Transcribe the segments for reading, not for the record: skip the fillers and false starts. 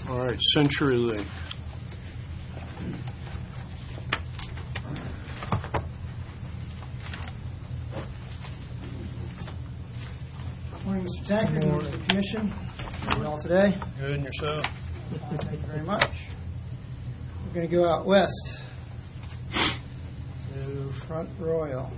All right, CenturyLink. Morning, Mr. Tankard, members of the Commission. How are you all today? Good, and yourself? Thank you very much. We're going to go out west to Front Royal.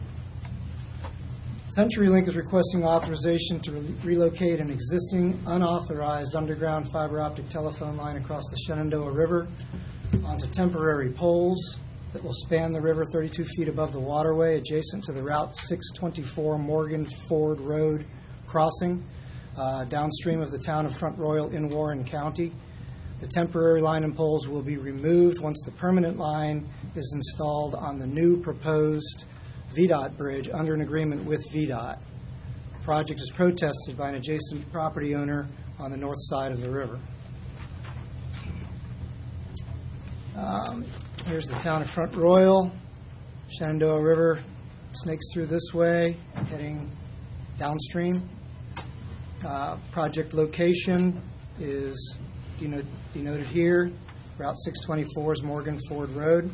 CenturyLink is requesting authorization to relocate an existing unauthorized underground fiber optic telephone line across the Shenandoah River onto temporary poles that will span the river 32 feet above the waterway adjacent to the Route 624 Morgan Ford Road crossing downstream of the town of Front Royal in Warren County. The temporary line and poles will be removed once the permanent line is installed on the new proposed VDOT bridge under an agreement with VDOT. The project is protested by an adjacent property owner on the north side of the river. Here's the town of Front Royal. Shenandoah River snakes through this way, heading downstream. Project location is denoted here. Route 624 is Morgan Ford Road.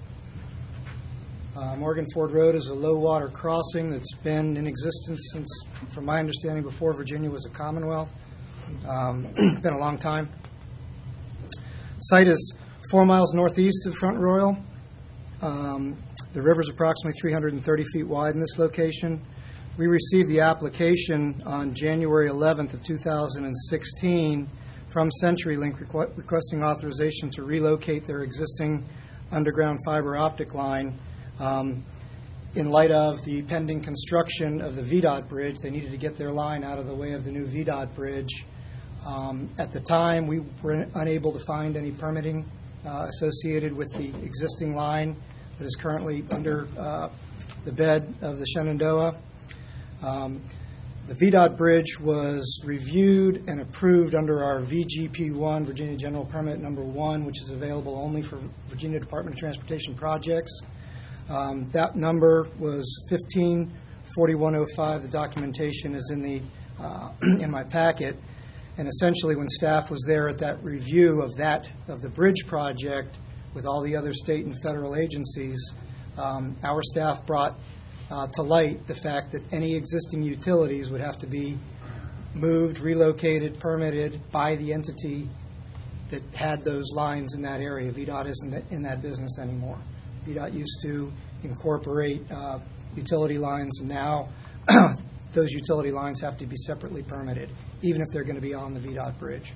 Morgan Ford Road is a low-water crossing that's been in existence since, from my understanding, before Virginia was a Commonwealth. Been a long time. Site is 4 miles northeast of Front Royal. The river is approximately 330 feet wide in this location. We received the application on January 11th of 2016 from CenturyLink requesting authorization to relocate their existing underground fiber optic line. In light of the pending construction of the VDOT bridge, they needed to get their line out of the way of the new VDOT bridge. At the time, we were unable to find any permitting associated with the existing line that is currently under the bed of the Shenandoah. The VDOT bridge was reviewed and approved under our VGP1, Virginia General Permit Number 1, which is available only for Virginia Department of Transportation projects. That number was 154105. The documentation is in the in my packet. And essentially, when staff was there at that review of the bridge project with all the other state and federal agencies, our staff brought to light the fact that any existing utilities would have to be moved, relocated, permitted by the entity that had those lines in that area. VDOT isn't in that business anymore. VDOT used to incorporate utility lines, and now those utility lines have to be separately permitted, even if they're going to be on the VDOT bridge.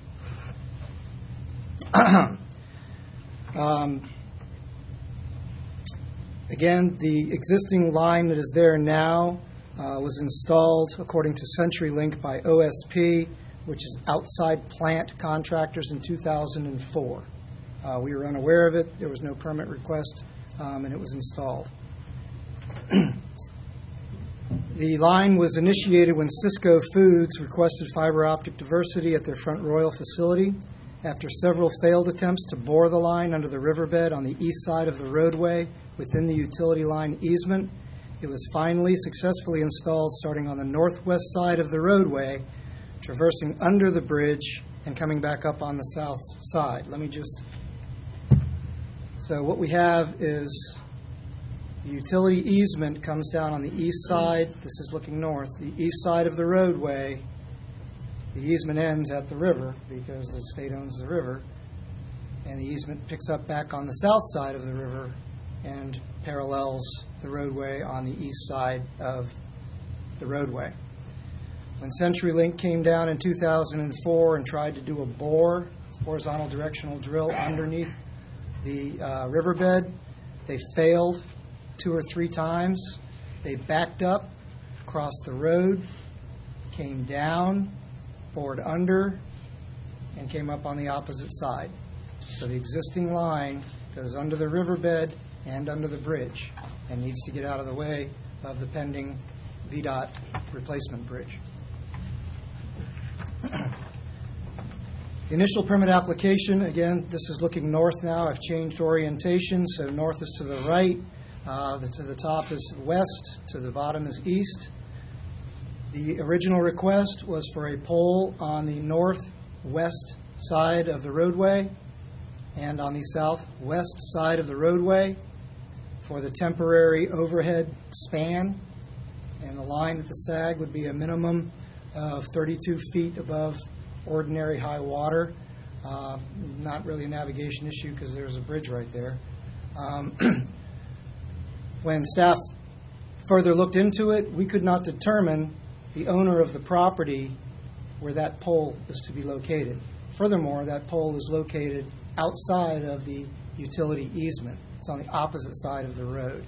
Again, the existing line that is there now was installed, according to CenturyLink, by OSP, which is outside plant contractors, in 2004. We were unaware of it. There was no permit request, and it was installed. The line was initiated when Cisco Foods requested fiber optic diversity at their Front Royal facility. After several failed attempts to bore the line under the riverbed on the east side of the roadway within the utility line easement, it was finally successfully installed starting on the northwest side of the roadway, traversing under the bridge and coming back up on the south side. So what we have is the utility easement comes down on the east side. This is looking north. The east side of the roadway, the easement ends at the river because the state owns the river, and the easement picks up back on the south side of the river and parallels the roadway on the east side of the roadway. When CenturyLink came down in 2004 and tried to do a horizontal directional drill underneath the riverbed, they failed 2 or 3 times. They backed up, crossed the road, came down, bored under, and came up on the opposite side. So the existing line goes under the riverbed and under the bridge and needs to get out of the way of the pending VDOT replacement bridge. The initial permit application, again, this is looking north now. I've changed orientation, so north is to the right, to the top is west, to the bottom is east. The original request was for a pole on the northwest side of the roadway and on the southwest side of the roadway for the temporary overhead span. And the line at the SAG would be a minimum of 32 feet above ordinary high water. Not really a navigation issue because there's a bridge right there. When staff further looked into it, we could not determine the owner of the property where that pole is to be located. Furthermore, that pole is located outside of the utility easement. It's on the opposite side of the road.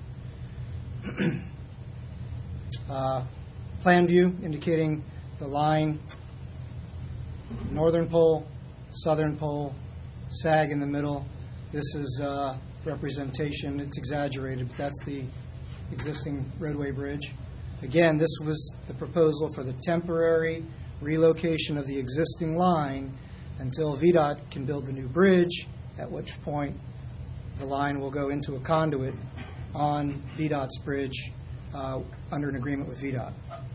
Plan view indicating the line, northern pole, southern pole, SAG in the middle. This is representation. It's exaggerated, but that's the existing roadway bridge. Again, this was the proposal for the temporary relocation of the existing line until VDOT can build the new bridge, at which point the line will go into a conduit on VDOT's bridge under an agreement with VDOT.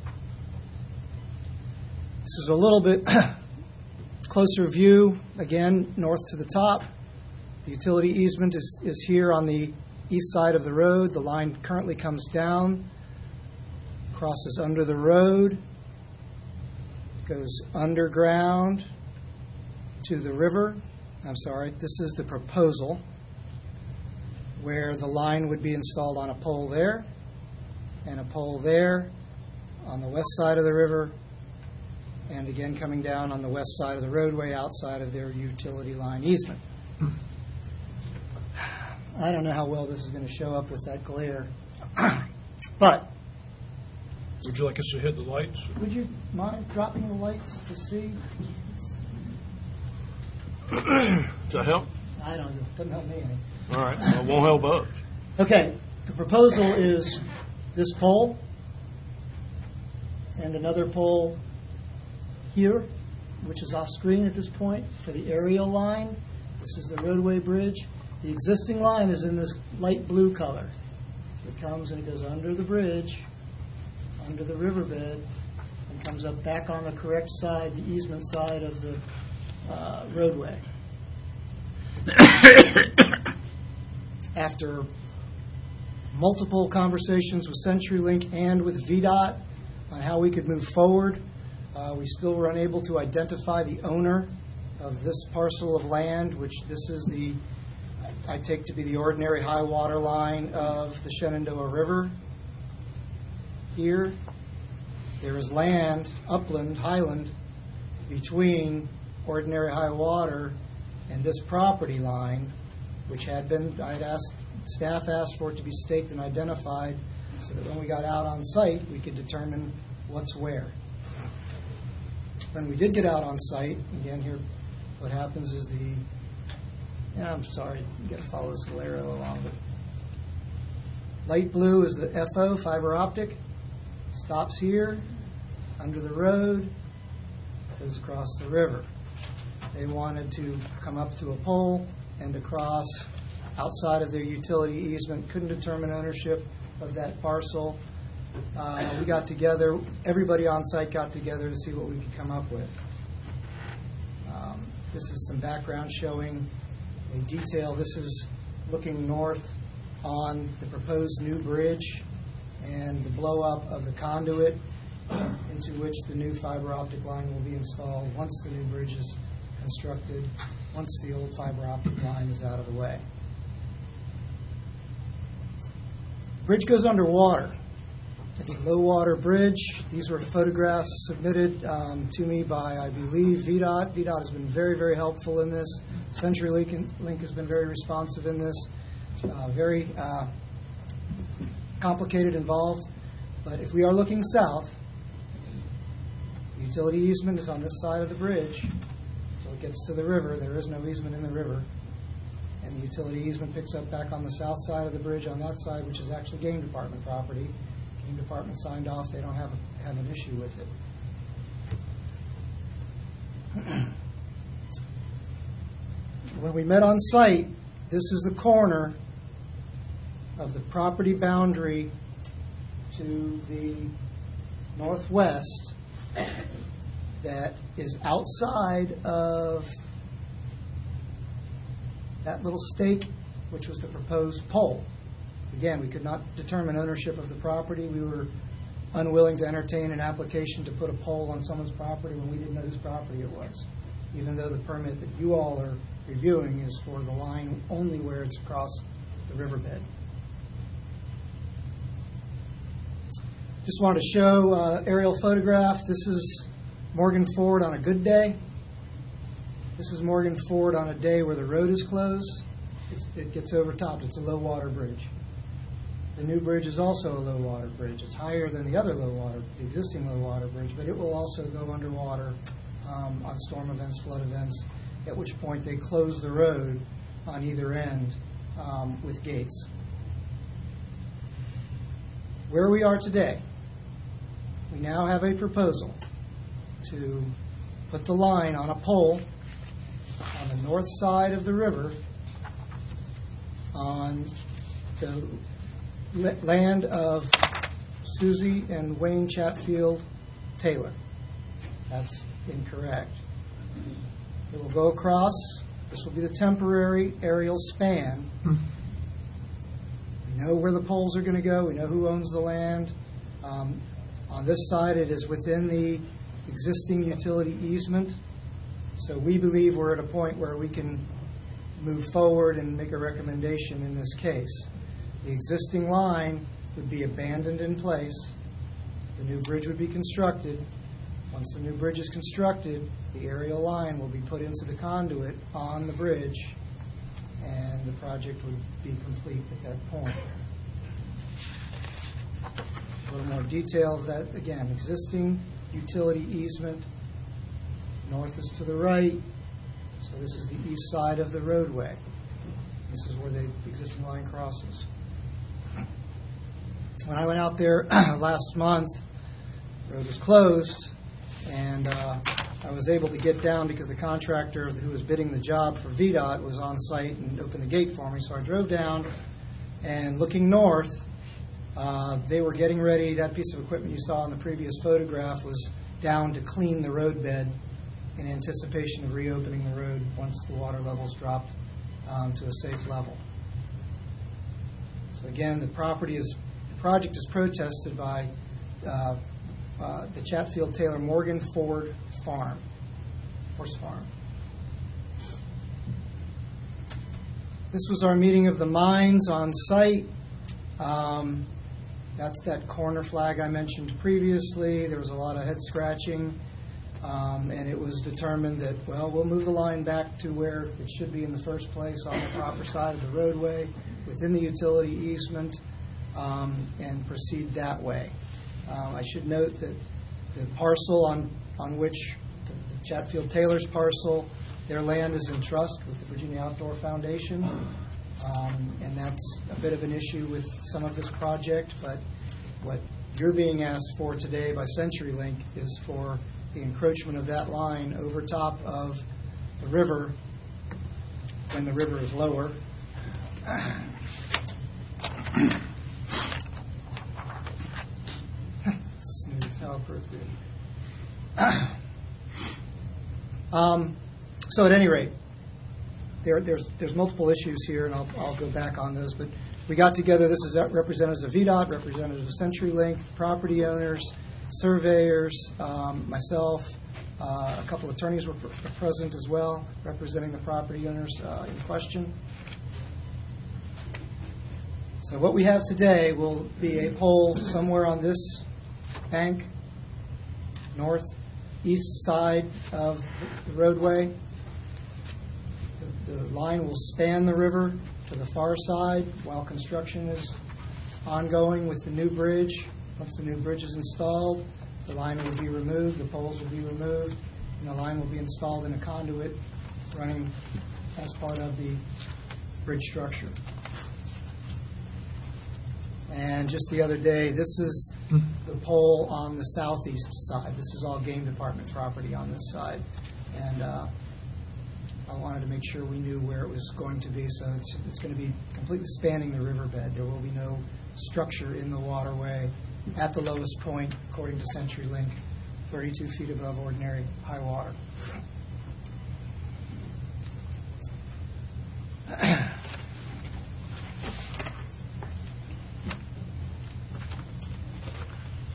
This is a little bit closer view, again, north to the top. The utility easement is here on the east side of the road. The line currently comes down, crosses under the road, goes underground to the river. I'm sorry, this is the proposal where the line would be installed on a pole there and a pole there on the west side of the river, and again coming down on the west side of the roadway outside of their utility line easement. I don't know how well this is going to show up with that glare, but would you like us to hit the lights? would you mind dropping the lights to see? Does that help? I don't know. Doesn't help me any. All right. Well, it won't help us. Okay. The proposal is this pole and another pole here, which is off screen at this point, for the aerial line. This is the roadway bridge. The existing line is in this light blue color. It comes and it goes under the bridge, under the riverbed, and comes up back on the correct side, the easement side of the roadway. After multiple conversations with CenturyLink and with VDOT on how we could move forward, we still were unable to identify the owner of this parcel of land, which this is the, I take to be the ordinary high water line of the Shenandoah River. Here, there is land, upland, highland, between ordinary high water and this property line, which had been, staff asked for it to be staked and identified so that when we got out on site, we could determine what's where. When we did get out on site, again here, what happens is I'm sorry, you got to follow this glare along, but light blue is the FO, fiber optic, stops here, under the road, goes across the river. They wanted to come up to a pole and across outside of their utility easement, couldn't determine ownership of that parcel. We got together, everybody on site got together to see what we could come up with. This is some background showing a detail. This is looking north on the proposed new bridge and the blow up of the conduit into which the new fiber optic line will be installed once the new bridge is constructed, once the old fiber optic line is out of the way. Bridge goes underwater. It's a low water bridge. These were photographs submitted to me by, I believe, VDOT. VDOT has been very, very helpful in this. CenturyLink has been very responsive in this. Very complicated, involved. But if we are looking south, the utility easement is on this side of the bridge. Until it gets to the river, there is no easement in the river. And the utility easement picks up back on the south side of the bridge on that side, which is actually game department property. Game department signed off. They don't have an issue with it. When we met on site, this is the corner of the property boundary to the northwest that is outside of that little stake, which was the proposed pole. Again, we could not determine ownership of the property. We were unwilling to entertain an application to put a pole on someone's property when we didn't know whose property it was, even though the permit that you all are reviewing is for the line only where it's across the riverbed. Just wanted to show aerial photograph. This is Morgan Ford on a good day. This is Morgan Ford on a day where the road is closed. It gets overtopped. It's a low water bridge. The new bridge is also a low water bridge. It's higher than the existing low water bridge, but it will also go underwater on storm events, flood events, at which point they close the road on either end with gates. Where we are today, we now have a proposal to put the line on a pole on the north side of the river on the land of Susie and Wayne Chatfield Taylor. That's incorrect. It will go across. This will be the temporary aerial span. We know where the poles are going to go. We know who owns the land. On this side, it is within the existing utility easement. So we believe we're at a point where we can move forward and make a recommendation in this case. The existing line would be abandoned in place. The new bridge would be constructed. Once the new bridge is constructed, the aerial line will be put into the conduit on the bridge, and the project would be complete at that point. A little more detail of that. Again, existing utility easement. North is to the right, so this is the east side of the roadway. This is where the existing line crosses. When I went out there last month, the road was closed, and I was able to get down because the contractor who was bidding the job for VDOT was on site and opened the gate for me. So I drove down, and looking north, they were getting ready. That piece of equipment you saw in the previous photograph was down to clean the roadbed in anticipation of reopening the road once the water levels dropped to a safe level. So again, the project is protested by the Chatfield Taylor Morgan Ford Farm, horse farm. This was our meeting of the minds on site. That's that corner flag I mentioned previously. There was a lot of head scratching, and it was determined that, well, we'll move the line back to where it should be in the first place, on the proper side of the roadway, within the utility easement, and proceed that way. I should note that the parcel on which the Chatfield Taylor's parcel, their land is in trust with the Virginia Outdoor Foundation, and that's a bit of an issue with some of this project, but what you're being asked for today by CenturyLink is for the encroachment of that line over top of the river when the river is lower. Snooze, how appropriate. So at any rate, there's multiple issues here, and I'll go back on those. But we got together. This is representatives of VDOT, representatives of CenturyLink, property owners, surveyors, myself. A couple attorneys were present as well, representing the property owners in question. So what we have today will be a pole somewhere on this bank, northeast side of the roadway. The line will span the river to the far side while construction is ongoing with the new bridge. Once the new bridge is installed, the line will be removed, the poles will be removed, and the line will be installed in a conduit running as part of the bridge structure. And just the other day, this is the pole on the southeast side. This is all game department property on this side. And I wanted to make sure we knew where it was going to be. So it's going to be completely spanning the riverbed. There will be no structure in the waterway at the lowest point, according to CenturyLink, 32 feet above ordinary high water.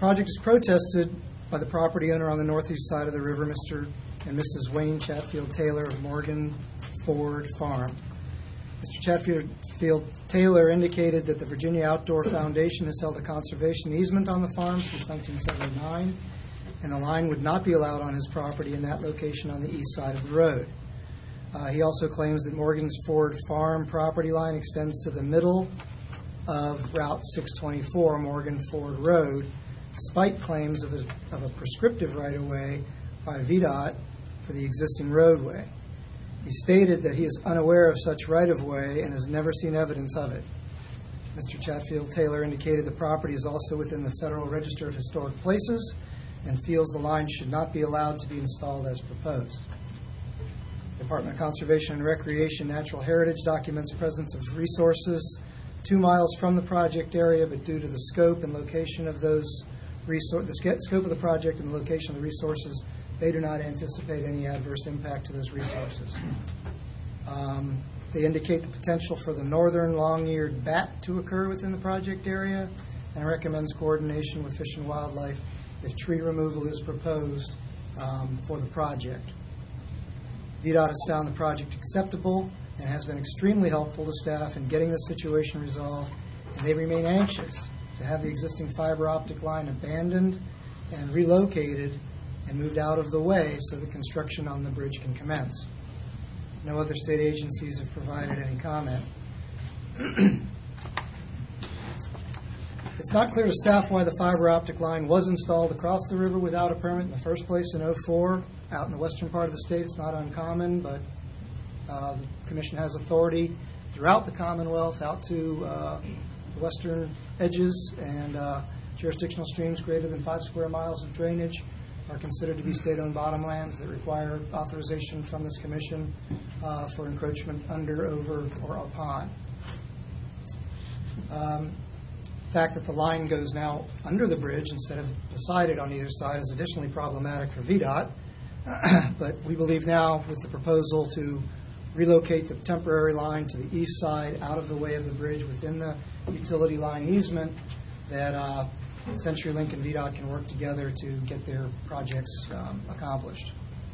project is protested by the property owner on the northeast side of the river, Mr. and Mrs. Wayne Chatfield Taylor of Morgan Ford Farm. Mr. Chatfield Taylor indicated that the Virginia Outdoor Foundation has held a conservation easement on the farm since 1979, and the line would not be allowed on his property in that location on the east side of the road. He also claims that Morgan's Ford Farm property line extends to the middle of Route 624, Morgan Ford Road, despite claims of a prescriptive right-of-way by VDOT for the existing roadway. He stated that he is unaware of such right-of-way and has never seen evidence of it. Mr. Chatfield Taylor indicated the property is also within the Federal Register of Historic Places and feels the line should not be allowed to be installed as proposed. The Department of Conservation and Recreation Natural Heritage documents presence of resources 2 miles from the project area, but due to the scope and location of those scope of the project and the location of the resources, they do not anticipate any adverse impact to those resources. They indicate the potential for the northern long-eared bat to occur within the project area and recommends coordination with Fish and Wildlife if tree removal is proposed for the project. VDOT has found the project acceptable and has been extremely helpful to staff in getting the situation resolved, and they remain anxious to have the existing fiber optic line abandoned and relocated and moved out of the way so the construction on the bridge can commence. No other state agencies have provided any comment. It's not clear to staff why the fiber optic line was installed across the river without a permit in the first place in '04. Out in the western part of the state, it's not uncommon, but the Commission has authority throughout the Commonwealth out to the western edges, and jurisdictional streams greater than 5 square miles of drainage are considered to be state-owned bottomlands that require authorization from this Commission for encroachment under, over, or upon. The fact that the line goes now under the bridge instead of beside it on either side is additionally problematic for VDOT, but we believe now with the proposal to relocate the temporary line to the east side out of the way of the bridge within the utility line easement that CenturyLink and VDOT can work together to get their projects accomplished.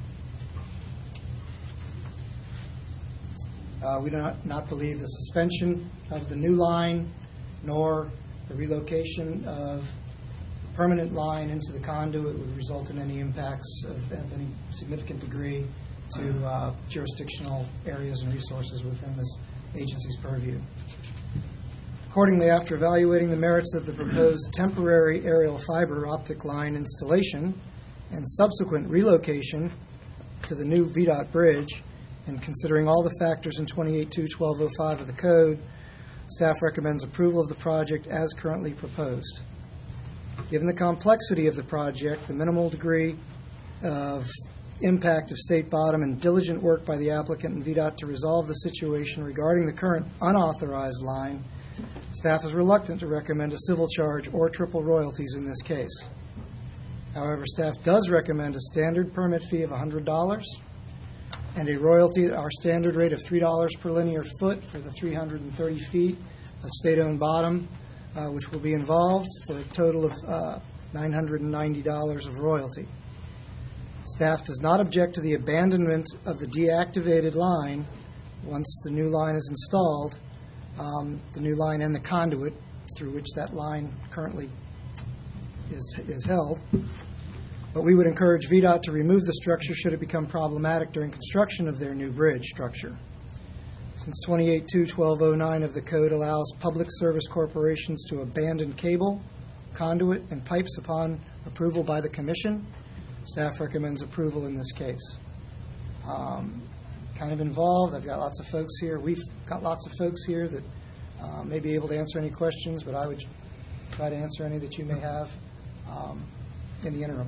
We do not believe the suspension of the new line nor the relocation of the permanent line into the conduit would result in any impacts of any significant degree to jurisdictional areas and resources within this agency's purview. Accordingly, after evaluating the merits of the proposed temporary aerial fiber optic line installation and subsequent relocation to the new VDOT bridge, and considering all the factors in 28.2.1205 of the code, staff recommends approval of the project as currently proposed. Given the complexity of the project, the minimal degree of impact of state bottom, and diligent work by the applicant and VDOT to resolve the situation regarding the current unauthorized line, staff is reluctant to recommend a civil charge or triple royalties in this case. However, staff does recommend a standard permit fee of $100 and a royalty at our standard rate of $3 per linear foot for the 330 feet of state-owned bottom, which will be involved, for a total of $990 of royalty. Staff does not object to the abandonment of the deactivated line once the new line is installed, the new line and the conduit through which that line currently is held. But we would encourage VDOT to remove the structure should it become problematic during construction of their new bridge structure. Since 28.2.1209 of the code allows public service corporations to abandon cable, conduit, and pipes upon approval by the Commission, staff recommends approval in this case. Kind of involved. I've got lots of folks here. We've got lots of folks here that may be able to answer any questions, but I would try to answer any that you may have in the interim.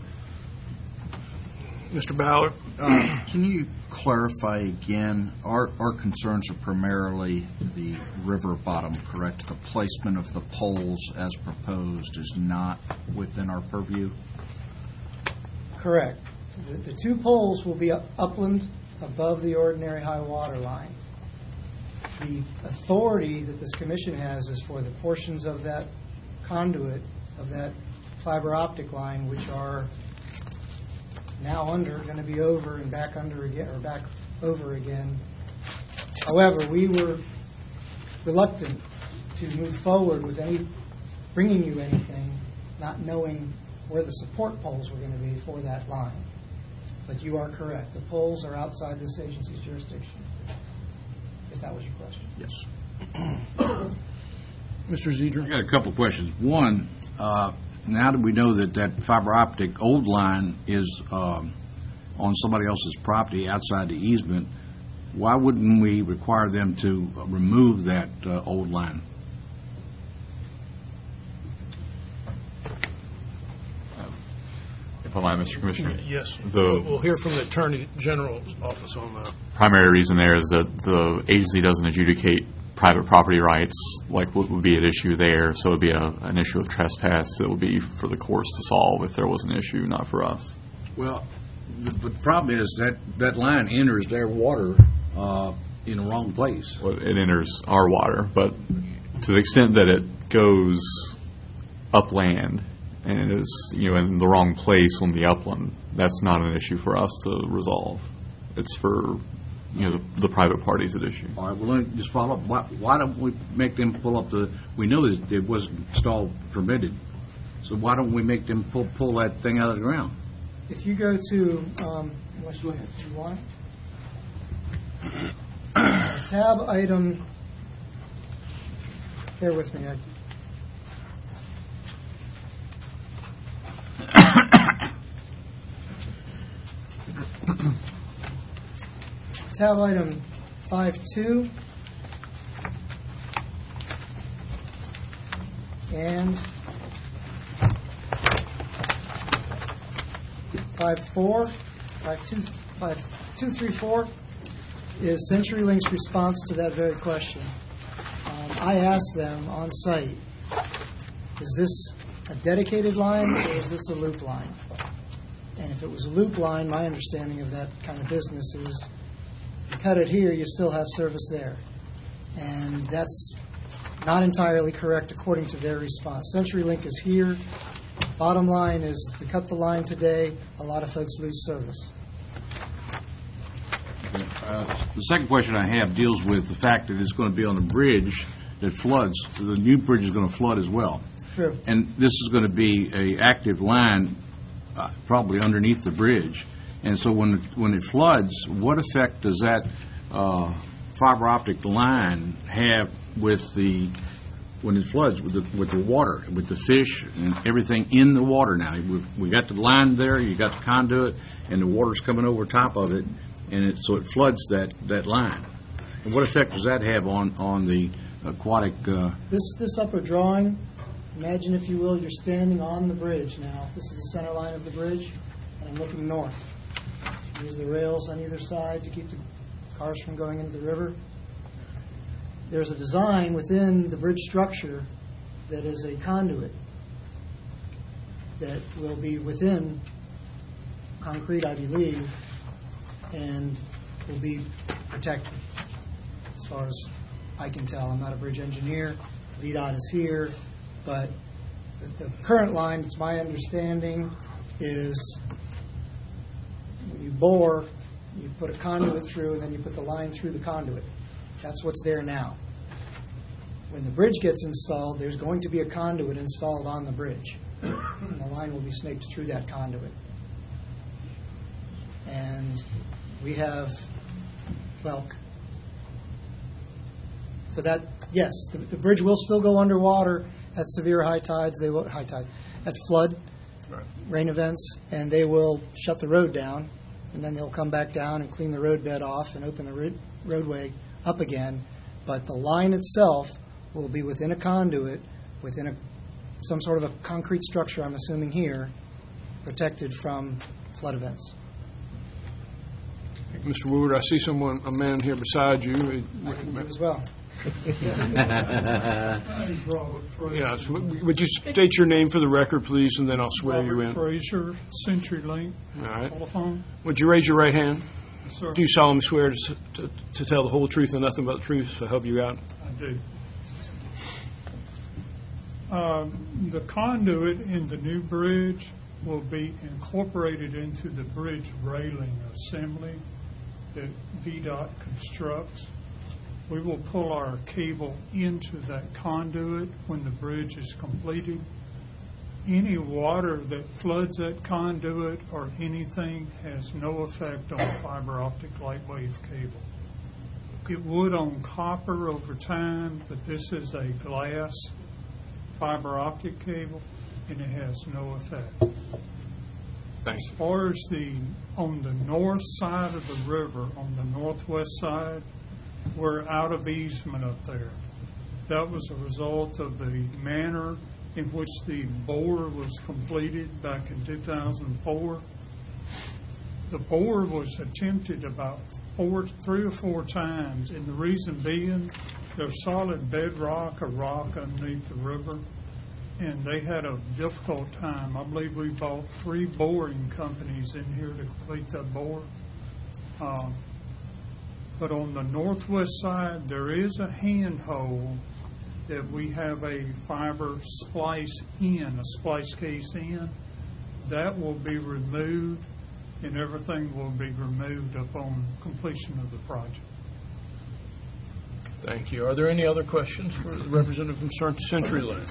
Mr. Ballard? Can you clarify again? Our concerns are primarily the river bottom, correct? The placement of the poles as proposed is not within our purview? Correct. The two poles will be upland above the ordinary high water line. The authority that this Commission has is for the portions of that conduit, of that fiber optic line, which are now under, going to be over and back under again, or back over again. However, we were reluctant to move forward with bringing you anything, not knowing where the support poles were going to be for that line. But you are correct. The poles are outside this agency's jurisdiction, if that was your question. Yes. Mr. Zedra? I got a couple of questions. One, now that we know that that fiber optic old line is on somebody else's property outside the easement, why wouldn't we require them to remove that old line? If I might, Mr. Commissioner. Yes. The- We'll hear from the Attorney General's office on that. Primary reason there is that the agency doesn't adjudicate private property rights like what would be at issue there, so it would be an issue of trespass that would be for the courts to solve if there was an issue, not for us. Well, the problem is that line enters their water in the wrong place. Well, it enters our water, but to the extent that it goes upland and it is, in the wrong place on the upland, that's not an issue for us to resolve. It's for the private parties at issue. All right, well, let me just follow up. Why don't we make them pull up we know that it wasn't installed permitted, so why don't we make them pull that thing out of the ground? If you go to, unless you want, tab item, bear with me. Tab item 5.2 and 5.4, 5.234 is CenturyLink's response to that very question. I asked them on site, is this a dedicated line or is this a loop line? And if it was a loop line, my understanding of that kind of business is if you cut it here, you still have service there. And that's not entirely correct according to their response. CenturyLink is here. Bottom line is, if we cut the line today, a lot of folks lose service. The second question I have deals with the fact that it's going to be on a bridge that floods. The new bridge is going to flood as well. True. And this is going to be an active line probably underneath the bridge. And so when it floods, what effect does that fiber optic line have when it floods with the water, with the fish and everything in the water now? We got the line there, you got the conduit, and the water's coming over top of it, and so it floods that line. And what effect does that have on the aquatic? This upper drawing, imagine, if you will, you're standing on the bridge now. This is the center line of the bridge, and I'm looking north. These are the rails on either side to keep the cars from going into the river. There's a design within the bridge structure that is a conduit that will be within concrete, I believe, and will be protected. As far as I can tell, I'm not a bridge engineer. VDOT is here, but the current line, it's my understanding, is when you bore, you put a conduit through, and then you put the line through the conduit. That's what's there now. When the bridge gets installed, there's going to be a conduit installed on the bridge, and the line will be snaked through that conduit. And we have, so that, yes, the bridge will still go underwater at severe high tides, at flood, rain events, and they will shut the road down, and then they'll come back down and clean the roadbed off and open the roadway up again. But the line itself will be within a conduit, within some sort of a concrete structure, I'm assuming here, protected from flood events. Mr. Woodward, I see a man here beside you. I can do as well. Yeah, so would you state your name for the record, please, and then I'll swear you in. Frazier, CenturyLink, All right. telephone. Would you raise your right hand? Yes, sir. Do you solemnly swear to tell the whole truth and nothing but the truth, so help you out? I do. The conduit in the new bridge will be incorporated into the bridge railing assembly that VDOT constructs. We will pull our cable into that conduit when the bridge is completed. Any water that floods that conduit or anything has no effect on fiber optic light wave cable. It would on copper over time, but this is a glass fiber optic cable, and it has no effect. Thanks. As far as on the north side of the river, on the northwest side, we're out of easement up there. That was a result of the manner in which the bore was completed back in 2004. The bore was attempted about 3 or 4 times, and the reason being there's solid bedrock or rock underneath the river, and they had a difficult time. I believe we bought 3 boring companies in here to complete that bore. But on the northwest side, there is a handhold that we have a fiber splice case in. That will be removed, and everything will be removed upon completion of the project. Thank you. Are there any other questions for the representative from CenturyLink?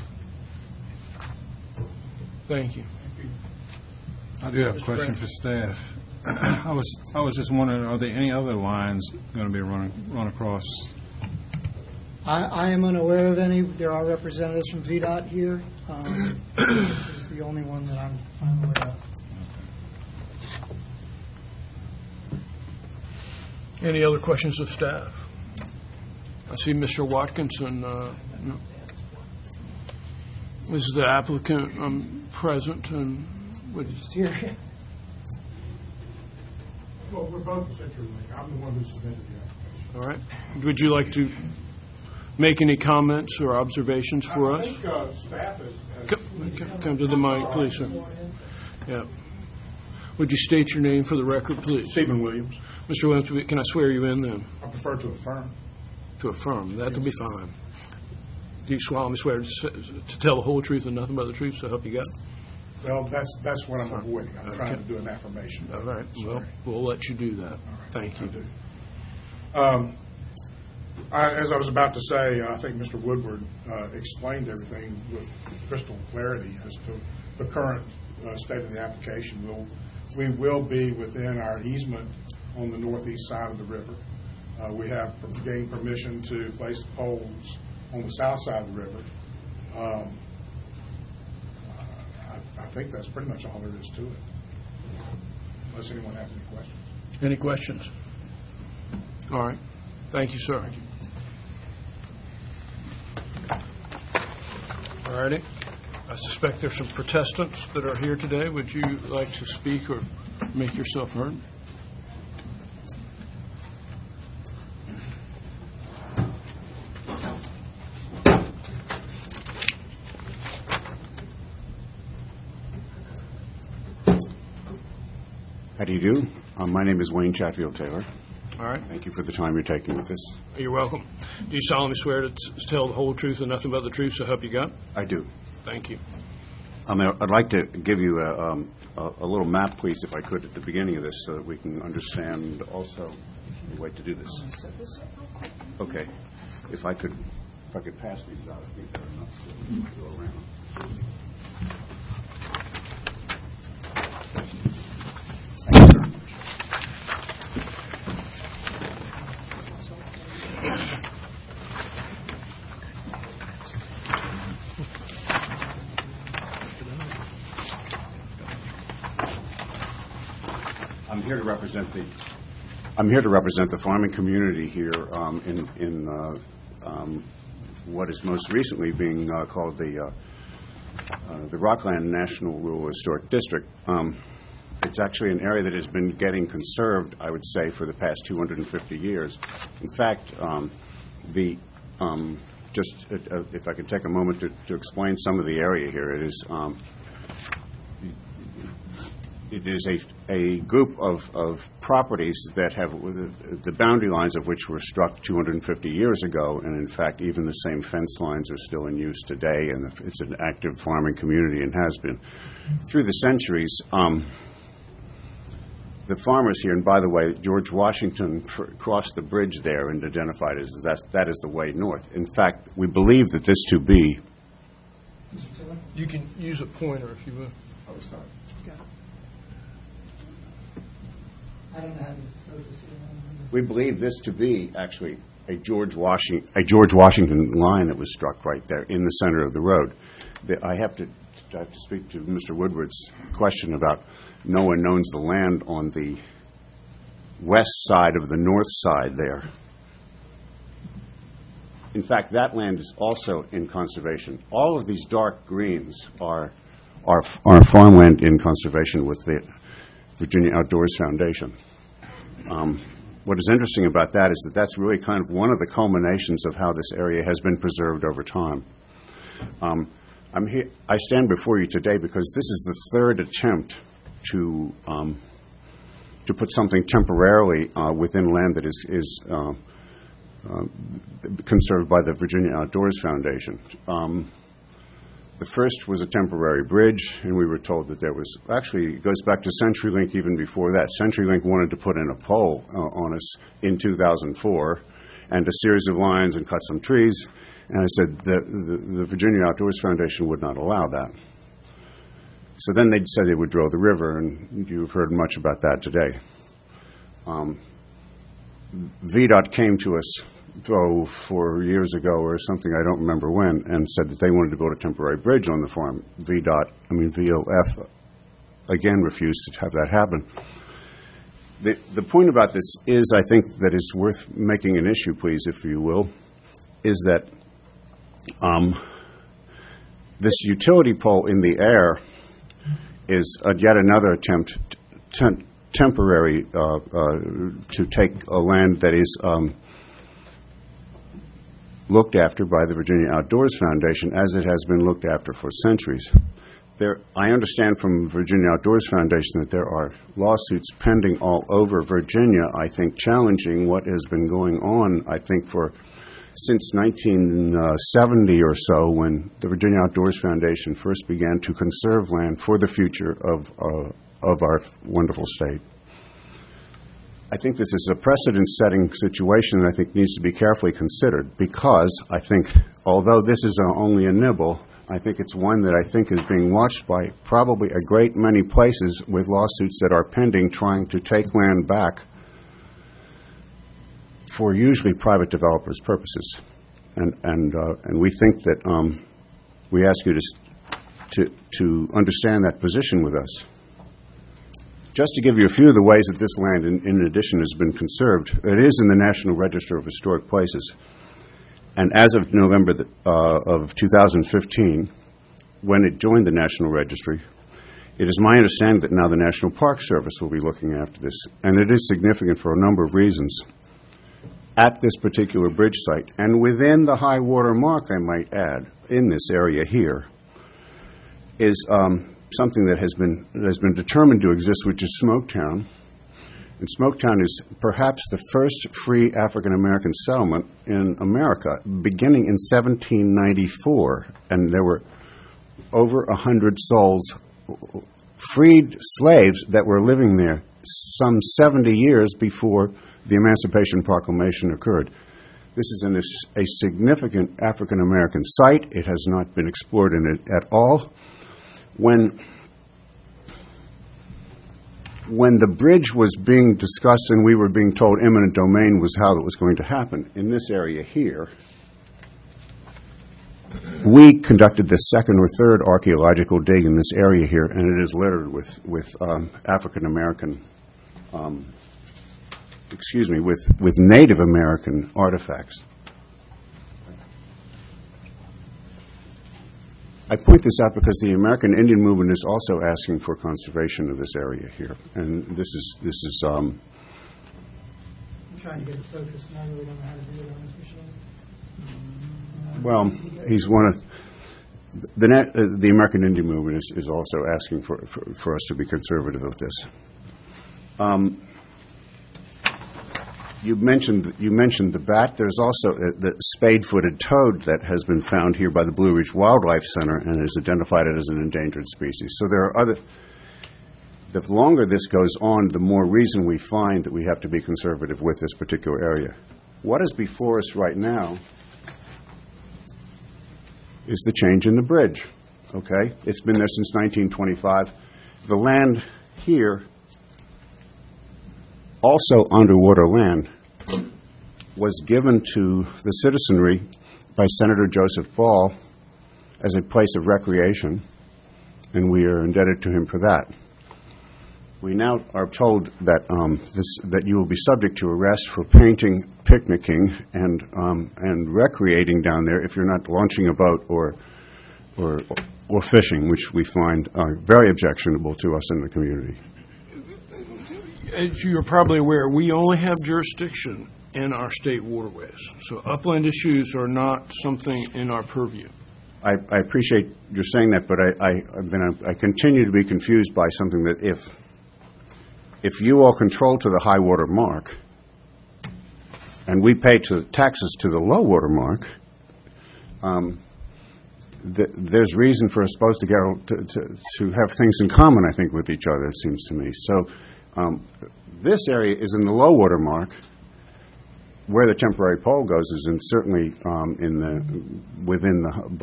Thank you. I do have a question for staff. I was just wondering, are there any other lines going to be run across? I am unaware of any. There are representatives from VDOT here. This is the only one that I'm aware of. Any other questions of staff? I see Mr. Watkinson. No. Is the applicant present? And Just here. Well, we're both at CenturyLink. I'm the one who submitted the application. All right. Would you like to make any comments or observations for us? I think staff has Come to the mic, please, sir. Yeah. Would you state your name for the record, please? Stephen Williams. Mr. Williams, can I swear you in then? I prefer to affirm. To affirm. That'll be fine. Do you solemnly swear to tell the whole truth and nothing but the truth, so help you God? Well, that's what I'm avoiding. I'm trying to do an affirmation. All right. Well, we'll let you do that. Right. Thank you. As I was about to say, I think Mr. Woodward explained everything with crystal clarity as to the current state of the application. We will be within our easement on the northeast side of the river. We have gained permission to place poles on the south side of the river. I think that's pretty much all there is to it, unless anyone has any questions. Any questions? All right. Thank you, sir. All righty. I suspect there's some protestants that are here today. Would you like to speak or make yourself heard? How do you do? My name is Wayne Chatfield Taylor. All right. Thank you for the time you're taking with this. You're welcome. Do you solemnly swear to tell the whole truth and nothing but the truth, so help you God? I do. Thank you. I'd like to give you a little map, please, if I could, at the beginning of this, so that we can understand also the way to do this. Okay. If I could pass these out, I think they're enough to go around. I'm here to represent the farming community here in what is most recently being called the Rockland National Rural Historic District. It's actually an area that has been getting conserved, I would say, for the past 250 years. In fact, just if I could take a moment to explain some of the area here, it it is a group of properties that have the boundary lines of which were struck 250 years ago, and in fact, even the same fence lines are still in use today, and it's an active farming community and has been through the centuries. The farmers here, and by the way, George Washington crossed the bridge there and identified as that is the way north. In fact, we believe that this to be. You can use a pointer if you will. Oh, sorry. I don't know how to focus it. We believe this to be actually a George Washington line that was struck right there in the center of the road. I have to speak to Mr. Woodward's question about no one owns the land on the west side of the north side there. In fact, that land is also in conservation. All of these dark greens are farmland in conservation with the Virginia Outdoors Foundation. What is interesting about that is that that's really kind of one of the culminations of how this area has been preserved over time. I stand before you today because this is the third attempt to put something temporarily within land that is conserved by the Virginia Outdoors Foundation. The first was a temporary bridge, and we were told that there was, actually, it goes back to CenturyLink even before that. CenturyLink wanted to put in a pole on us in 2004 and a series of lines and cut some trees, and I said the Virginia Outdoors Foundation would not allow that. So then they said they would drill the river, and you've heard much about that today. VDOT came to us 4 years ago or something, I don't remember when, and said that they wanted to build a temporary bridge on the farm. VOF, again refused to have that happen. The point about this is, I think, that is worth making an issue, please, if you will, is that this utility pole in the air is yet another attempt temporary to take a land that is looked after by the Virginia Outdoors Foundation as it has been looked after for centuries. I understand from Virginia Outdoors Foundation that there are lawsuits pending all over Virginia, I think, challenging what has been going on, I think, since 1970 or so, when the Virginia Outdoors Foundation first began to conserve land for the future of our wonderful state. I think this is a precedent-setting situation that I think needs to be carefully considered, because I think, although this is only a nibble, I think it's one that I think is being watched by probably a great many places with lawsuits that are pending trying to take land back for usually private developers' purposes. And we think that we ask you to understand that position with us. Just to give you a few of the ways that this land, in addition, has been conserved, it is in the National Register of Historic Places. And as of November of 2015, when it joined the National Registry, it is my understanding that now the National Park Service will be looking after this. And it is significant for a number of reasons. At this particular bridge site, and within the high water mark, I might add, in this area here, is something that has been determined to exist, which is Smoketown. And Smoketown is perhaps the first free African-American settlement in America, beginning in 1794. And there were over 100 souls, freed slaves, that were living there some 70 years before the Emancipation Proclamation occurred. This is a significant African-American site. It has not been explored in it at all. When the bridge was being discussed and we were being told eminent domain was how it was going to happen, in this area here, we conducted the second or third archaeological dig in this area here, and it is littered with African-American, with Native American artifacts. I point this out because the American Indian movement is also asking for conservation of this area here, and this is. I'm trying to get it focused, and I really don't know how to do it on this machine. Well, he's one of. the American Indian Movement is also asking for us to be conservative of this. You mentioned the bat. There's also the spade-footed toad that has been found here by the Blue Ridge Wildlife Center and is identified as an endangered species. So there are other. The longer this goes on, the more reason we find that we have to be conservative with this particular area. What is before us right now is the change in the bridge. Okay, it's been there since 1925. The land here, also underwater land, was given to the citizenry by Senator Joseph Ball as a place of recreation, and we are indebted to him for that. We now are told that that you will be subject to arrest for painting, picnicking, and recreating down there if you're not launching a boat or fishing, which we find very objectionable to us in the community. As you are probably aware, we only have jurisdiction in our state waterways, so upland issues are not something in our purview. I appreciate you saying that, but I continue to be confused by something that if you all control to the high water mark, and we pay taxes to the low water mark, there's reason for us supposed to have things in common, I think, with each other, it seems to me. So this area is in the low water mark. Where the temporary pole goes is certainly within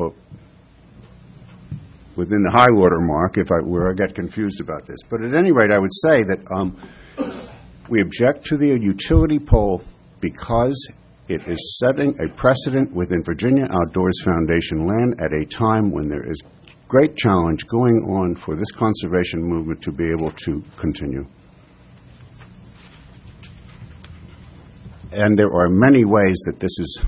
the high water mark, where I get confused about this. But at any rate, I would say that we object to the utility pole because it is setting a precedent within Virginia Outdoors Foundation land at a time when there is great challenge going on for this conservation movement to be able to continue. And there are many ways that this is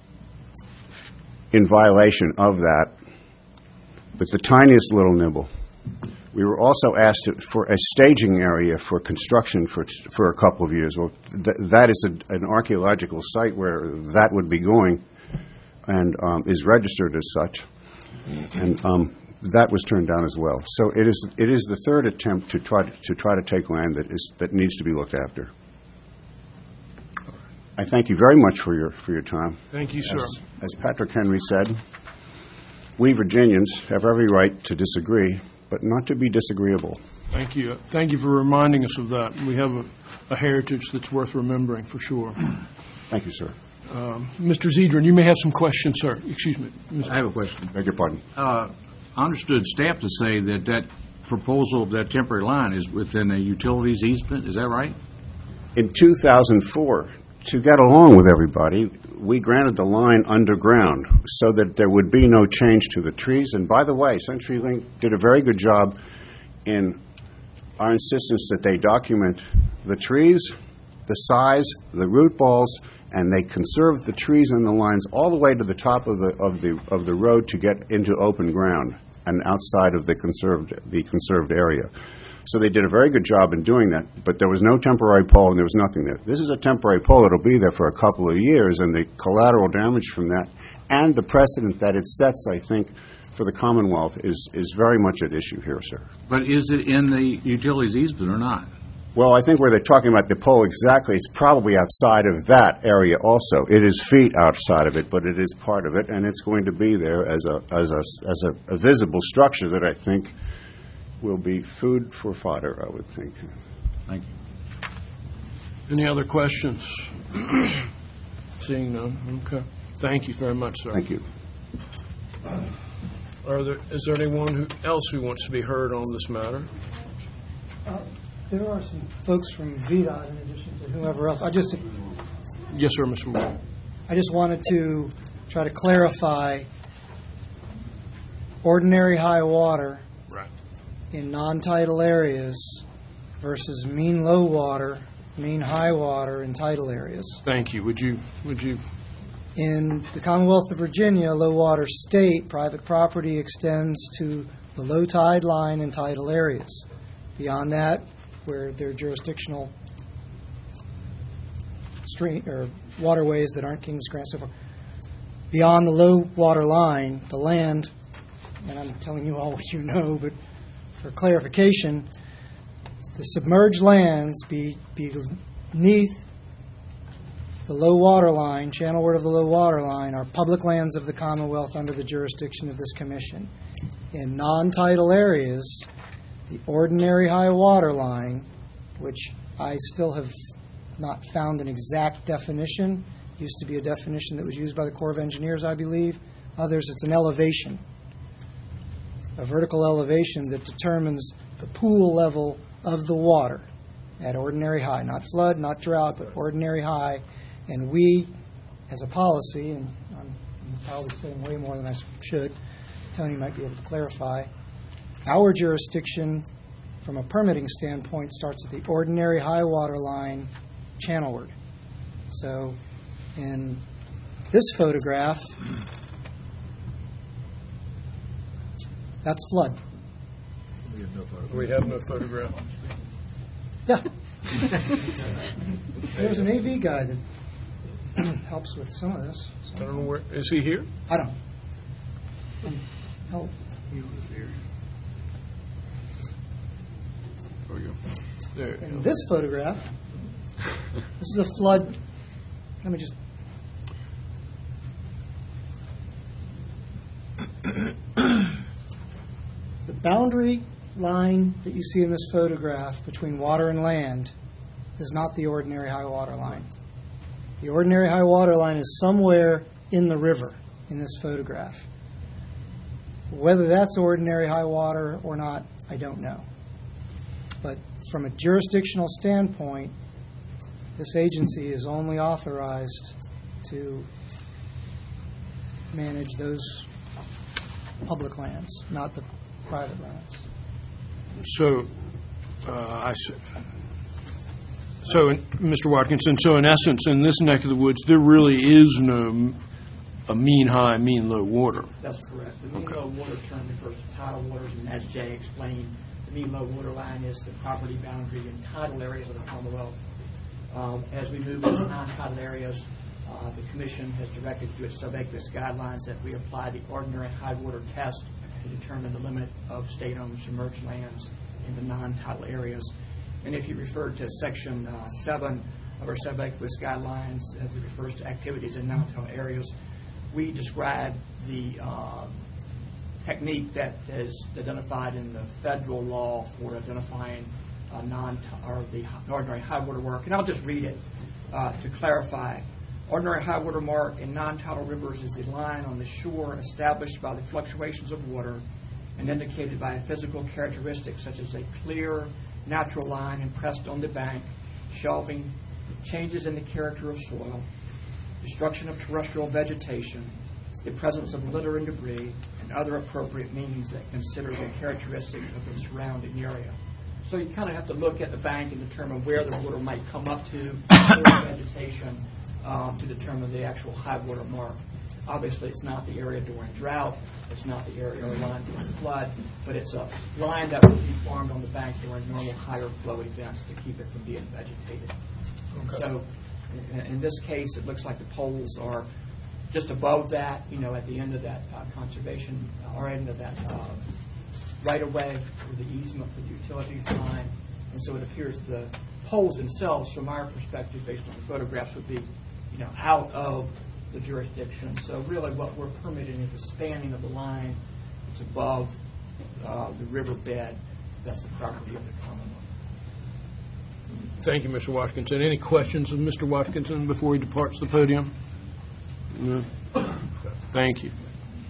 in violation of that, with the tiniest little nibble. We were also asked for a staging area for construction for a couple of years. Well, that is an archaeological site where that would be going and is registered as such. And that was turned down as well. So it is the third attempt to try to take land that needs to be looked after. I thank you very much for your time. Thank you, sir. As Patrick Henry said, we Virginians have every right to disagree, but not to be disagreeable. Thank you. Thank you for reminding us of that. We have a heritage that's worth remembering, for sure. Thank you, sir. Mr. Zedrin, you may have some questions, sir. Excuse me. I have a question. Beg your pardon. I understood staff to say that proposal of that temporary line is within a utilities easement. Is that right? In 2004, to get along with everybody, we granted the line underground so that there would be no change to the trees. And by the way, CenturyLink did a very good job in our insistence that they document the trees, the size, the root balls, and they conserved the trees and the lines all the way to the top of the road to get into open ground and outside of the conserved area. So they did a very good job in doing that, but there was no temporary pole and there was nothing there. This is a temporary pole. It'll be there for a couple of years, and the collateral damage from that and the precedent that it sets, I think, for the Commonwealth is very much at issue here, sir. But is it in the utilities easement or not? Well, I think where they're talking about the pole exactly, it's probably outside of that area also. It is feet outside of it, but it is part of it, and it's going to be there as a visible structure that I think will be food for fodder, I would think. Thank you. Any other questions? Seeing none. Okay. Thank you very much, sir. Thank you. Is there anyone else who wants to be heard on this matter? There are some folks from VDOT in addition to whoever else. Yes, sir, Mr. Moore. I just wanted to try to clarify ordinary high water in non-tidal areas versus mean low water, mean high water in tidal areas. Thank you. Would you? In the Commonwealth of Virginia, low water state, private property extends to the low tide line in tidal areas. Beyond that, where there are jurisdictional stream or waterways that aren't Kings Grant, so far. Beyond the low water line, the land and I'm telling you all what you know, but for clarification, the submerged lands beneath the low water line, channelward of the low water line, are public lands of the Commonwealth under the jurisdiction of this commission. In non-tidal areas, the ordinary high water line, which I still have not found an exact definition, used to be a definition that was used by the Corps of Engineers, I believe. Others, it's an elevation, a vertical elevation that determines the pool level of the water at ordinary high, not flood, not drought, but ordinary high. And we, as a policy, and I'm probably saying way more than I should, Tony might be able to clarify, our jurisdiction from a permitting standpoint starts at the ordinary high water line channelward. So in this photograph, that's flood. We have no photograph. Yeah. There's an AV guy that helps with some of this. I don't know where, is he here? I don't. Help. There we go. There. In this photograph, this is a flood. Let me just. The boundary line that you see in this photograph between water and land is not the ordinary high water line. The ordinary high water line is somewhere in the river in this photograph. Whether that's ordinary high water or not, I don't know. But from a jurisdictional standpoint, this agency is only authorized to manage those public lands, not the private lands. So, Mr. Watkinson, so in essence, in this neck of the woods, there really is no a mean high, mean low water. That's correct. The mean low water term refers to tidal waters, and as Jay explained, the mean low water line is the property boundary in tidal areas of the Commonwealth. As we move into non-tidal areas, the Commission has directed through its subaqueous guidelines that we apply the ordinary high water test to determine the limit of state-owned submerged lands in the non-tidal areas. And if you refer to Section 7 of our subaqueous guidelines as it refers to activities in non-tidal areas, we describe the technique that is identified in the federal law for identifying the ordinary high water mark. And I'll just read it to clarify. Ordinary high water mark in non-tidal rivers is the line on the shore established by the fluctuations of water and indicated by a physical characteristic such as a clear, natural line impressed on the bank, shelving, changes in the character of soil, destruction of terrestrial vegetation, the presence of litter and debris, and other appropriate means that consider the characteristics of the surrounding area. So you kind of have to look at the bank and determine where the water might come up to, vegetation, to determine the actual high water mark. Obviously, it's not the area during drought, it's not the area or line during flood, but it's a line that would be formed on the bank during normal higher flow events to keep it from being vegetated. Okay. So in this case, it looks like the poles are just above that, at the end of that conservation, or end of that right-of-way for the easement for the utility line. And so it appears the poles themselves, from our perspective, based on the photographs, would be, out of the jurisdiction. So really what we're permitting is the spanning of the line that's above the riverbed. That's the property of the Commonwealth. Thank you, Mr. Watkinson. Any questions of Mr. Watkinson before he departs the podium? No? Thank you.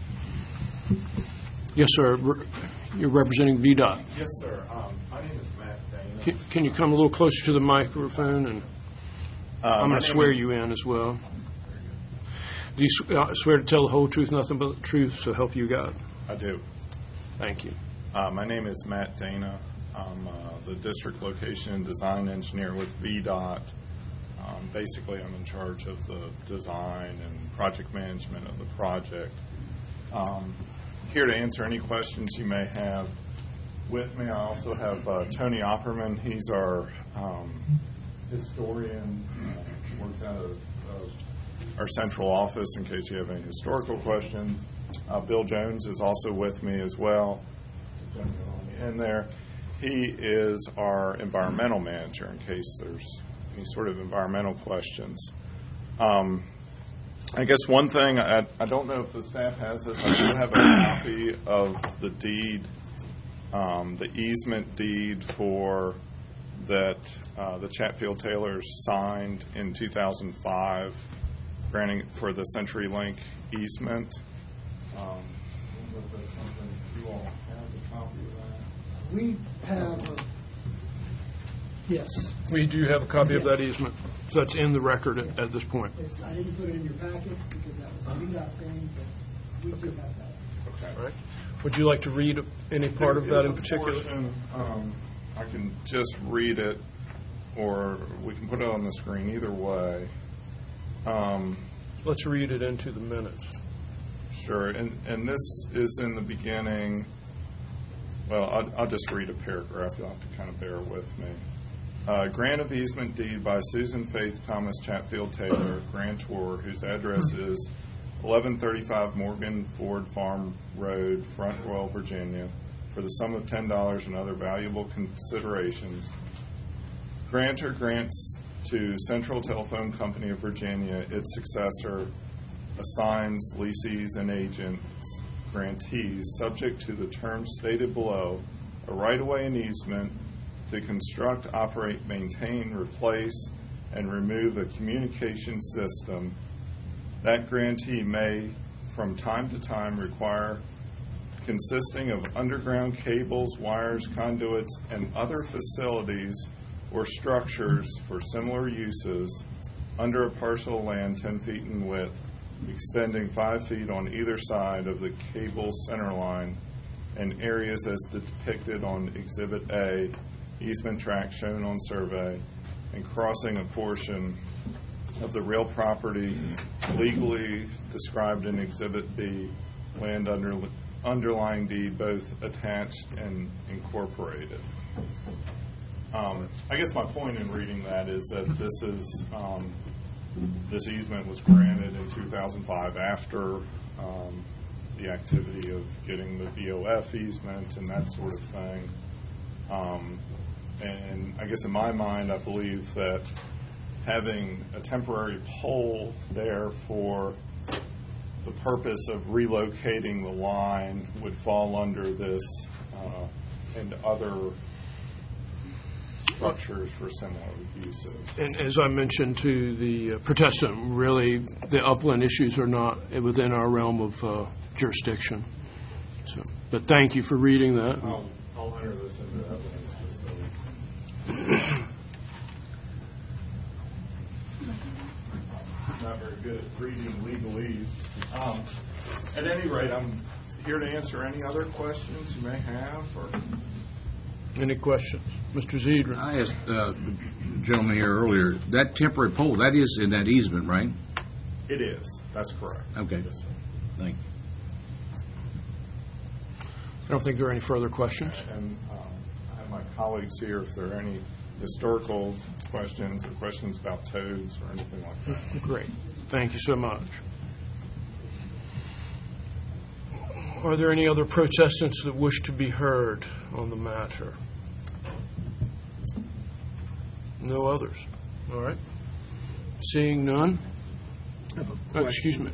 Yes, sir. You're representing VDOT. Yes, sir. My name is Matt Dana. Can you come a little closer to the microphone? And I'm going to swear you in as well. Do you swear to tell the whole truth, nothing but the truth, so help you God? I do. Thank you. My name is Matt Dana. I'm the district location and design engineer with VDOT. Basically, I'm in charge of the design and project management of the project. Here to answer any questions you may have. With me, I also have Tony Opperman. He's our historian, works out of our central office in case you have any historical questions. Bill Jones is also with me as well. In there, he is our environmental manager in case there's any sort of environmental questions. I guess one thing, I don't know if the staff has this, I do have a copy of the deed, the easement deed for that the Chatfield Taylors signed in 2005, granting for the CenturyLink easement. I don't know if that's something you all have a copy of that. We have, yes. We do have a copy of that easement, so that's in the record at this point. I didn't put it in your packet because that was a VDOT thing, but we do have that. All right. Would you like to read any part of that in particular? Portion, I can just read it, or we can put it on the screen, either way. Let's read it into the minutes. Sure, and this is in the beginning. Well, I'll just read a paragraph. You'll have to kind of bear with me. Grant of easement deed by Susan Faith Thomas Chatfield Taylor, grantor, whose address is 1135 Morgan Ford Farm Road, Front Royal, Virginia, for the sum of $10 and other valuable considerations. Grantor grants to Central Telephone Company of Virginia, its successor, assigns lessees and agents, grantees, subject to the terms stated below, a right-of-way and easement to construct, operate, maintain, replace, and remove a communication system. That grantee may, from time to time, require consisting of underground cables, wires, conduits, and other facilities or structures for similar uses under a parcel of land 10 feet in width, extending 5 feet on either side of the cable center line, and areas as depicted on Exhibit A, easement tract shown on survey, and crossing a portion of the real property legally described in Exhibit B, land underlying deed, both attached and incorporated. I guess my point in reading that is that this is this easement was granted in 2005 after the activity of getting the VOF easement and that sort of thing. And I guess in my mind, I believe that having a temporary pole there for the purpose of relocating the line would fall under this and other structures for similar uses. And as I mentioned to the protestant, really, the upland issues are not within our realm of jurisdiction. So, but thank you for reading that. I'll enter this into evidence. Not very good at reading legalese. At any rate, I'm here to answer any other questions you may have. Or any questions? Mr. Zedrin. I asked the gentleman here earlier, that temporary pole, that is in that easement, right? It is. That's correct. Okay. Yes, sir. Thank you. I don't think there are any further questions. And I have my colleagues here if there are any historical questions or questions about toads or anything like that. Great. Thank you so much. Are there any other protestants that wish to be heard on the matter? No others. All right. Seeing none. Excuse me.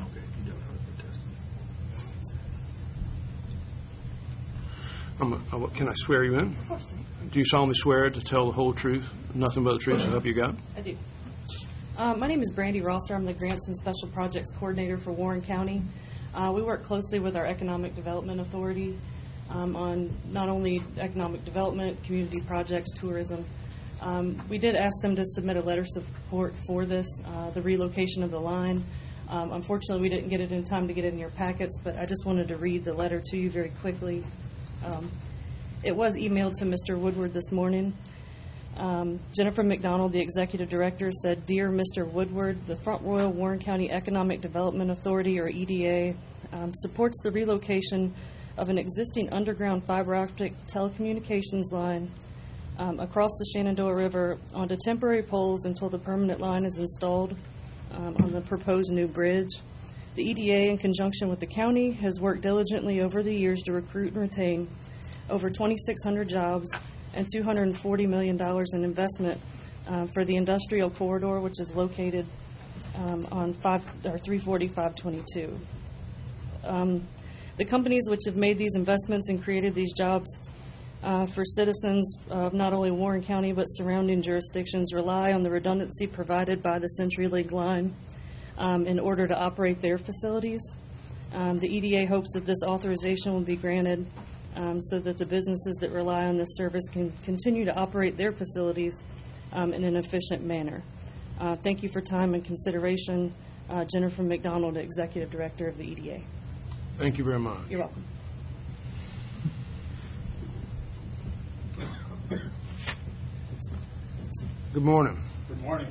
Can I swear you in? Of course. Do you solemnly swear to tell the whole truth, nothing but the truth, so help you God? I do. My name is Brandy Rosser. I'm the Grants and Special Projects Coordinator for Warren County. We work closely with our Economic Development Authority on not only economic development, community projects, tourism. We did ask them to submit a letter of support for this, the relocation of the line. Unfortunately, we didn't get it in time to get it in your packets, but I just wanted to read the letter to you very quickly. It was emailed to Mr. Woodward this morning. Jennifer McDonald, the Executive Director, said, "Dear Mr. Woodward, the Front Royal Warren County Economic Development Authority, or EDA, supports the relocation of an existing underground fiber optic telecommunications line across the Shenandoah River onto temporary poles until the permanent line is installed on the proposed new bridge. The EDA, in conjunction with the county, has worked diligently over the years to recruit and retain over 2,600 jobs and $240 million in investment for the industrial corridor, which is located on 340-522. The companies which have made these investments and created these jobs for citizens of not only Warren County but surrounding jurisdictions rely on the redundancy provided by the CenturyLink line in order to operate their facilities. The EDA hopes that this authorization will be granted so that the businesses that rely on this service can continue to operate their facilities in an efficient manner. Thank you for time and consideration. Jennifer McDonald, Executive Director of the EDA. Thank you very much. You're welcome. Good morning. Good morning.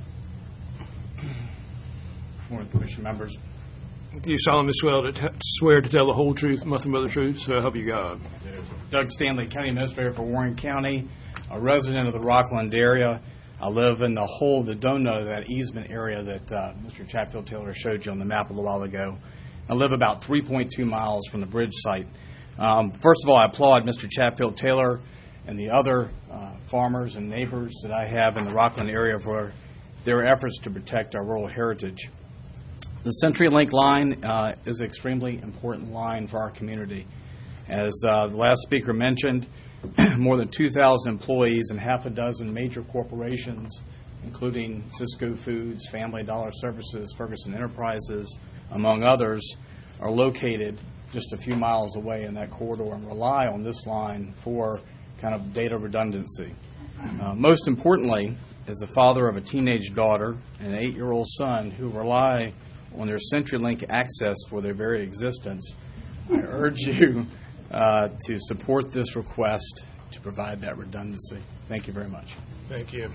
Morning, Commission members. Do you solemnly swear to tell the whole truth, nothing but the truth, so help you God? Doug Stanley, County Administrator for Warren County, a resident of the Rockland area. I live in the don't know that easement area that Mr. Chatfield Taylor showed you on the map a little while ago. I live about 3.2 miles from the bridge site. First of all, I applaud Mr. Chatfield Taylor and the other farmers and neighbors that I have in the Rockland area for their efforts to protect our rural heritage. The CenturyLink line is an extremely important line for our community. As the last speaker mentioned, more than 2,000 employees and half a dozen major corporations, including Cisco Foods, Family Dollar Services, Ferguson Enterprises, among others, are located just a few miles away in that corridor and rely on this line for kind of data redundancy. Most importantly, as the father of a teenage daughter and an 8-year-old son who rely on their CenturyLink access for their very existence, I urge you to support this request to provide that redundancy. Thank you very much. Thank you.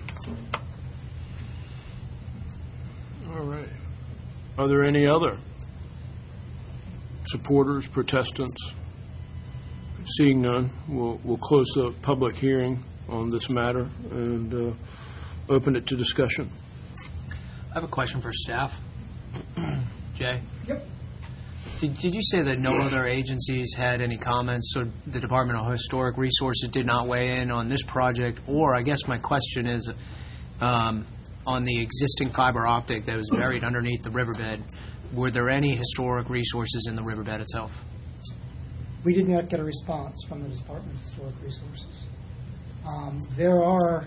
All right. Are there any other supporters, protestants? Seeing none, we'll close the public hearing on this matter and open it to discussion. I have a question for staff. Jay? Yep. Did you say that no other agencies had any comments, so the Department of Historic Resources did not weigh in on this project? Or I guess my question is, on the existing fiber optic that was buried underneath the riverbed, were there any historic resources in the riverbed itself? We did not get a response from the Department of Historic Resources. There are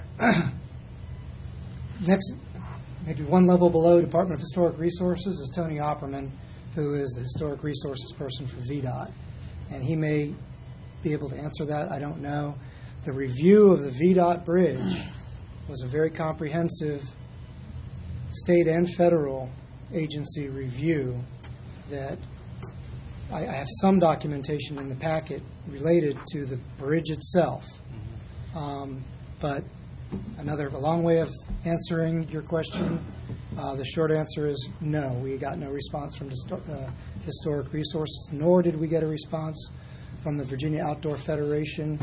next, maybe one level below Department of Historic Resources is Tony Opperman, who is the Historic Resources person for VDOT. And he may be able to answer that. I don't know. The review of the VDOT bridge was a very comprehensive state and federal agency review that I have some documentation in the packet related to the bridge itself. But a long way of answering your question. The short answer is no. We got no response from Historic Resources, nor did we get a response from the Virginia Outdoor Foundation,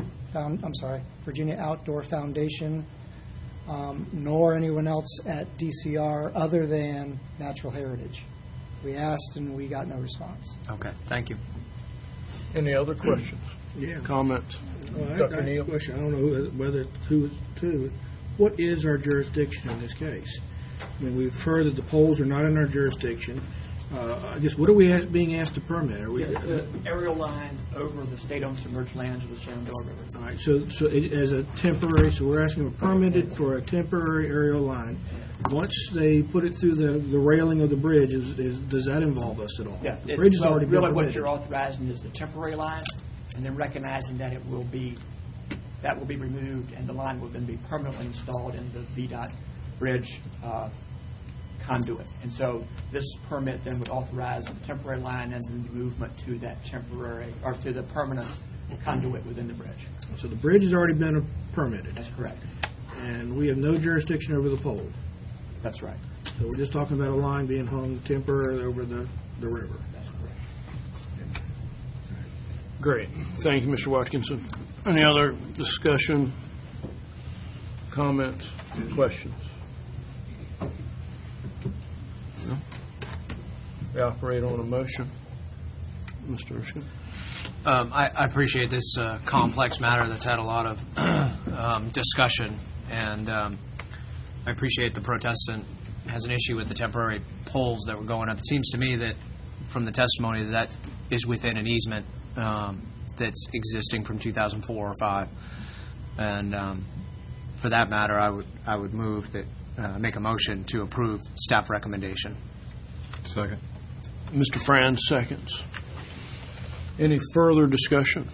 nor anyone else at DCR other than Natural Heritage. We asked and we got no response. Okay, thank you. Any other questions? Yeah. Comments? Dr. Neal? I have a question. I don't know whether it's to. What is our jurisdiction in this case? I mean, we've heard that the poles are not in our jurisdiction. I guess, what are we being asked to permit? Are we the aerial line over the state-owned submerged lands of the Shenandoah River. All right, so as a temporary, so we're asking for permitted for a temporary aerial line. Once they put it through the railing of the bridge, does that involve us at all? Yeah, the bridge has already been really permitted. what you're authorizing is the temporary line, and then recognizing that will be removed, and the line will then be permanently installed in the VDOT bridge conduit. And so this permit then would authorize the temporary line and the movement to that temporary, or to the permanent conduit within the bridge. So the bridge has already been permitted. That's correct. And we have no jurisdiction over the pole. That's right. So we're just talking about a line being hung temporarily over the river. That's correct. Great. Thank you, Mr. Watkinson. Any other discussion, comments, questions? No? operate on a motion. Mr. Erskine? I appreciate this complex matter that's had a lot of discussion, and I appreciate the protestant has an issue with the temporary poles that were going up. It seems to me that from the testimony that is within an easement that's existing from 2004 or 5. And for that matter, I would move that, make a motion to approve staff recommendation. Second. Mr. Franz seconds. Any further discussion?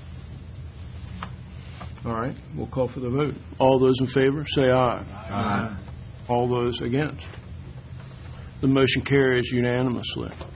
All right, we'll call for the vote. All those in favor, say aye. Aye. All those against? The motion carries unanimously.